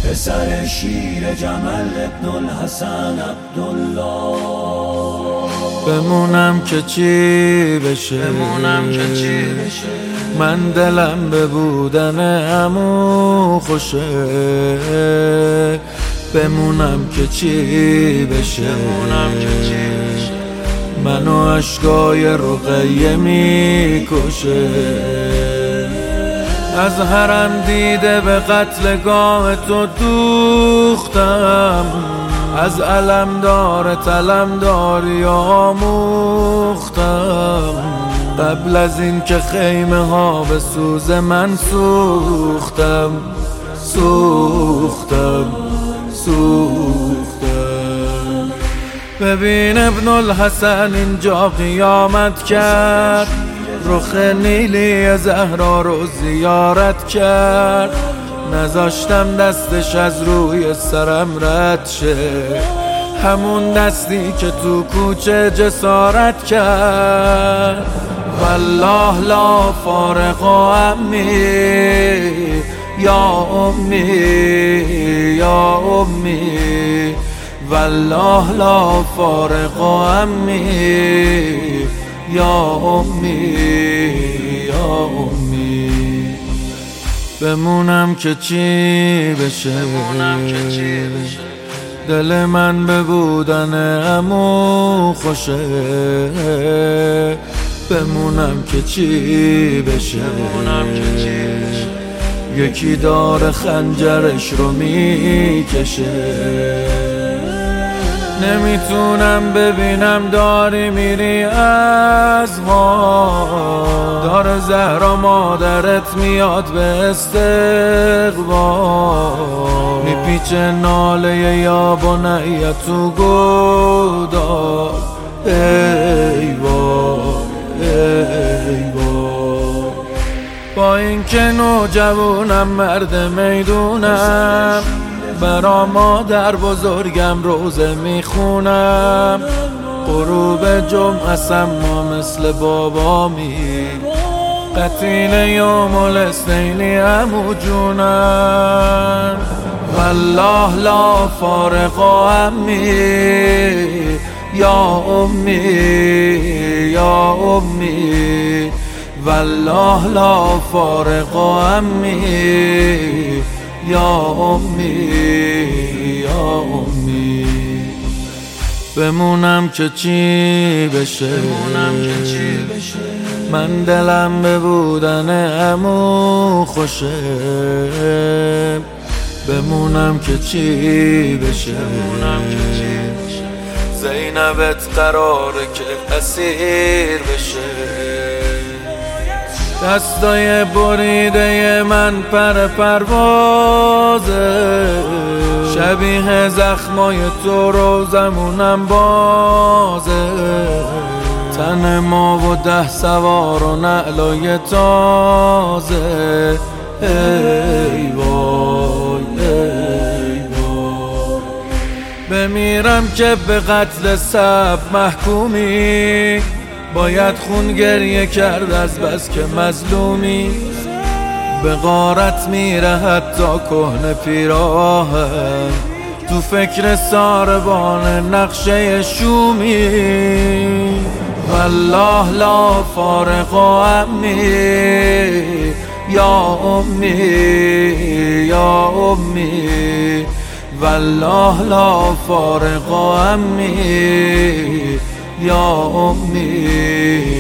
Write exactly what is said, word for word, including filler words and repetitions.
پسر شیر جمل ابن الحسن عبدالله. بمونم که چی بشه، بمونم که چی بشه، من دلم به بودن عمو خوشه. بمونم که چی بشه، بمونم که چی بشه، منو اشکای رقیه میکشه. از حرم دیده به قتلگاه تو دوختم، از علمدار طلمداری آموختم. قبل از این که خیمه ها به سوز من سوختم سوختم سوختم. ببین ابن الحسن اینجا قیامت کرد، رخ نیلی زهرا رو زیارت کرد. نذاشتم دستش از روی سرم رد شه، همون دستی که تو کوچه جسارت کرد. والله لا فارق عمی یا امی یا امی، والله لا فارق عمی یا امی یا امی. بمونم که چی بشه، دل من به بودن عمو خوشه. بمونم که چی بشه، یکی داره خنجرش رو میکشه. نمیتونم ببینم داری میری از ما، داره زهرا مادرت میاد به استقبال. میپیچه ناله یا بنیه تو گودال. ای وای ای وای، با این که نوجوانم مرد میدونم، برا مادر بزرگم روزه میخونم. غروب جمعه سما مثل بابامی، قتیل یوم الاثنینی عمو جونم. والله لا فارق عمی یا امی یا امی، والله لا فارق عمی یا امی یا امی. بمونم که چی بشه، من دلم به بودن عمو خوشه. بمونم که چی بشه، زینبت قراره که اسیر بشه. دستای بریده من پر پروازه، شبیه زخمای تو روزمونم بازه. تن ما و ده سوار و نعلای تازه. ای وای ای وای، بمیرم که به قتل سب محکومی، باید خون گریه کرد از بس که مظلومی. به غارت میره حتی کهنه پیراهن، تو فکر ساربان نقشه شومی. والله لا فارق عمی یا امی یا امی، والله لا فارق عمی یا امی